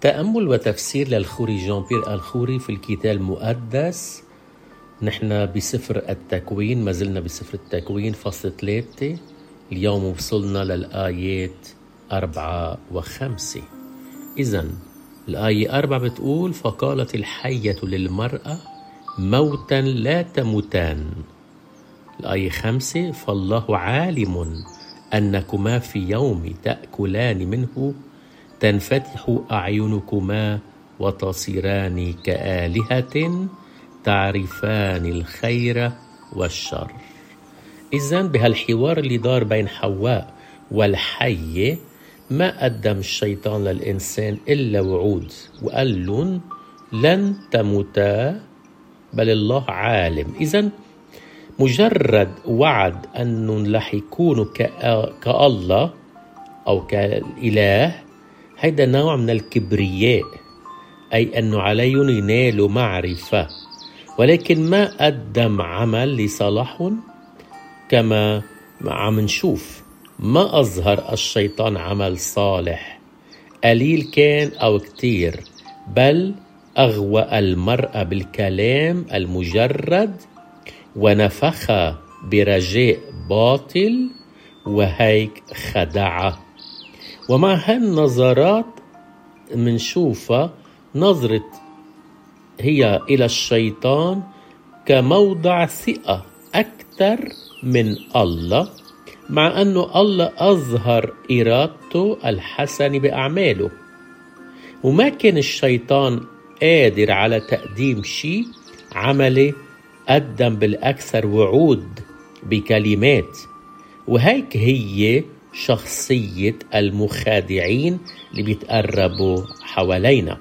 تأمل وتفسير للخوري جان بيير الخوري في الكتاب المقدس. نحن بسفر التكوين، ما زلنا بسفر التكوين فصل 3. اليوم وصلنا للآيات 4 و5. إذن الآية 4 بتقول: فقالت الحية للمرأة موتا لا تموتان. الآية 5: فالله عالم أنكما في يوم تأكلان منه تنفتح أعينكما وتصيران كآلهة تعرفان الخير والشر. إذن بهالحوار اللي دار بين حواء والحية ما قدم الشيطان للإنسان إلا وعود وقال لهم لن تموتا، بل الله عالم. إذن مجرد وعد أنهم رح يكونوا كالله أو كالإله، هيدا نوع من الكبرياء، أي أنه عليهم ينالوا معرفة، ولكن ما قدم عمل لصالحهم. كما عم نشوف ما أظهر الشيطان عمل صالح، قليل كان أو كتير، بل أغوى المرأة بالكلام المجرد ونفخ برجاء باطل وهيك خدعه. ومع هالنظرات منشوفها نظرة هي إلى الشيطان كموضع ثقة أكثر من الله، مع أنه الله أظهر إرادته الحسنة بأعماله، وما كان الشيطان قادر على تقديم شيء عملي. قدم بالأكثر وعود بكلمات، وهيك هي شخصية المخادعين اللي بيتقربوا حوالينا.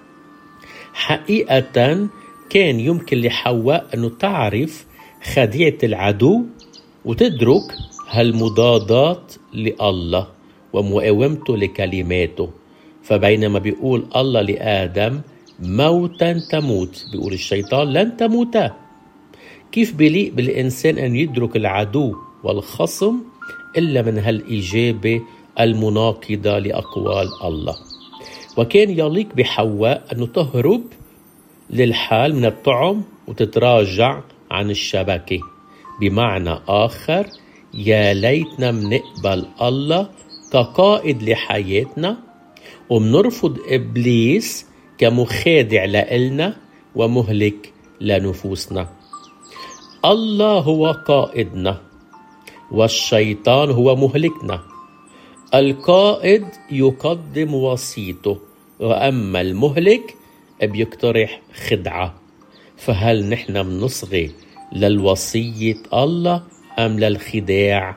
حقيقة كان يمكن لحواء أنه تعرف خديعة العدو وتدرك هالمضادات لله ومقاومته لكلماته. فبينما بيقول الله لآدم موتا تموت، بيقول الشيطان لن تموتا. كيف بليق بالإنسان أن يدرك العدو والخصم إلا من هالإجابة المناقضة لأقوال الله؟ وكان يليق بحواء أنه تهرب للحال من الطعم وتتراجع عن الشبكة. بمعنى آخر، يا ليتنا منقبل الله كقائد لحياتنا ومنرفض إبليس كمخادع لإلنا ومهلك لنفوسنا. الله هو قائدنا والشيطان هو مهلكنا. القائد يقدم وصيته، وأما المهلك بيقترح خدعة. فهل نحن منصغي للوصية الله أم للخداع؟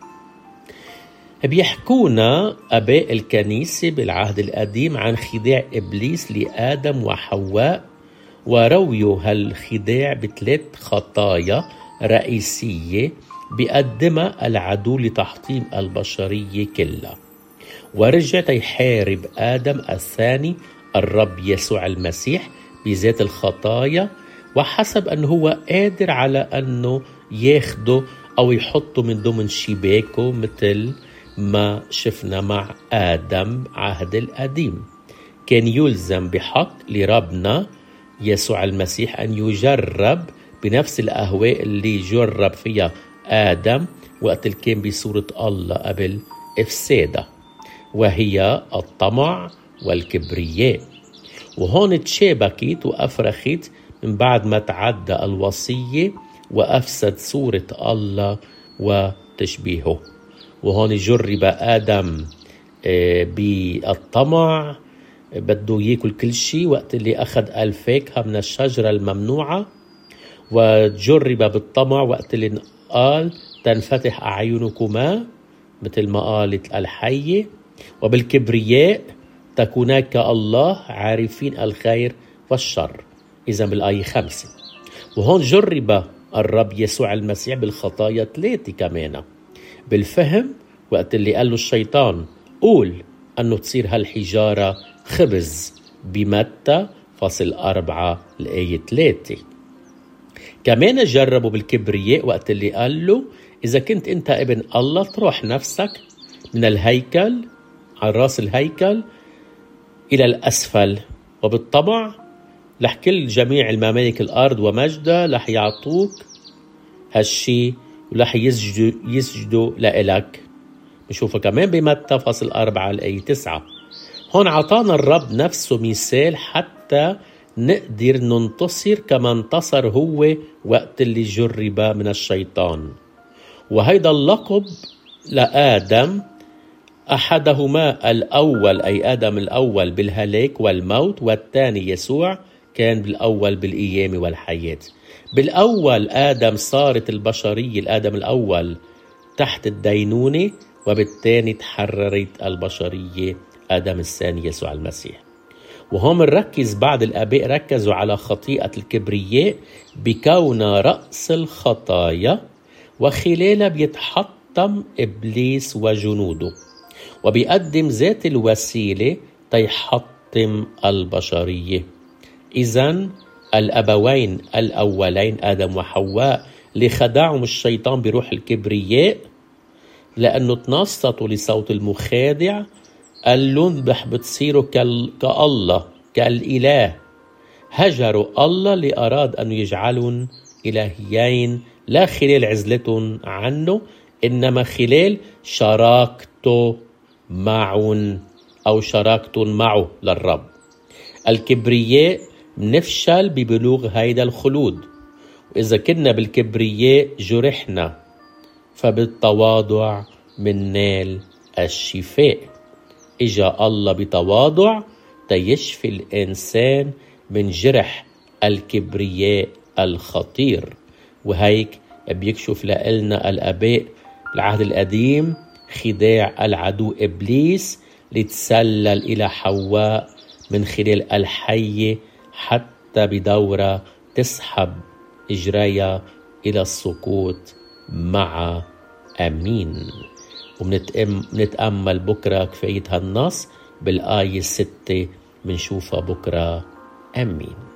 بيحكونا أباء الكنيسة بالعهد القديم عن خداع إبليس لآدم وحواء، ورويوا هالخداع بثلاث خطايا رئيسية بيقدمها العدو لتحطيم البشرية كلها. ورجع يحارب آدم الثاني الرب يسوع المسيح بذات الخطايا، وحسب أنه هو قادر على أنه ياخده أو يحطه من ضمن شباكه، مثل ما شفنا مع آدم عهد القديم. كان يلزم بحق لربنا يسوع المسيح أن يجرب بنفس الأهواء اللي جرب فيها آدم وقت اللي كان بصورة الله قبل إفساده، وهي الطمع والكبرياء. وهون تشابكت وأفرخت من بعد ما تعدى الوصية وأفسد صورة الله وتشبيهه. وهون جرب آدم بالطمع، بده يأكل كل شيء وقت اللي أخذ الفاكهة من الشجرة الممنوعة، وجرب بالطمع وقت اللي قال تنفتح أعينكما مثل ما قالت الحية، وبالكبرياء تكونا كالله عارفين الخير والشر. إذا بالآية 5. وهون جرب الرب يسوع المسيح بالخطايا 3 كمان. بالفهم وقت اللي قال له الشيطان قول أنه تصير هالحجارة خبز بمتى فصل 4 الآية 3. كمان جربوا بالكبرياء وقت اللي قال له إذا كنت أنت ابن الله تروح نفسك من الهيكل على راس الهيكل إلى الأسفل. وبالطبع رح كل جميع الممالك الأرض ومجدها رح يعطوك هالشي ورح يسجدوا لإلك. نشوفها كمان بمتى فصل 4 الآية 9. هون عطانا الرب نفسه مثال حتى نقدر ننتصر كما انتصر هو وقت اللي جرب من الشيطان. وهيدا اللقب لآدم أحدهما الأول، أي آدم الأول، بالهلاك والموت، والثاني يسوع كان بالأول بالقيامة والحياة. بالأول آدم صارت البشرية، الآدم الأول، تحت الدينونة، وبالثاني تحررت البشرية آدم الثاني يسوع المسيح. وهم نركز، بعض الآباء ركزوا على خطيئة الكبرياء بكون رأس الخطايا، وخلالها بيتحطم إبليس وجنوده، وبيقدم ذات الوسيلة تيحطم البشرية. إذن الأبوين الأولين آدم وحواء اللي خدعهم الشيطان بروح الكبرياء لأنه تنصتوا لصوت المخادع، قال لهم بتصيروا كالله، كالإله. هجروا الله اللي أراد أن يجعلهم إلهيين، لا خلال عزلتهم عنه، إنما خلال شراكته معهم أو شراكتهم معه للرب. الكبرياء نفشل ببلوغ هيدا الخلود، وإذا كنا بالكبرياء جرحنا، فبالتواضع مننال الشفاء. إجا الله بتواضع تيشفي الإنسان من جرح الكبرياء الخطير. وهيك بيكشف لنا الآباء بالعهد القديم خداع العدو إبليس لتسلل إلى حواء من خلال الحية، حتى بدورة تسحب إجريها إلى السقوط مع أمين. ونتأمل بكرة كفاية هالنص بالآية 6، منشوفها بكرة. أمين.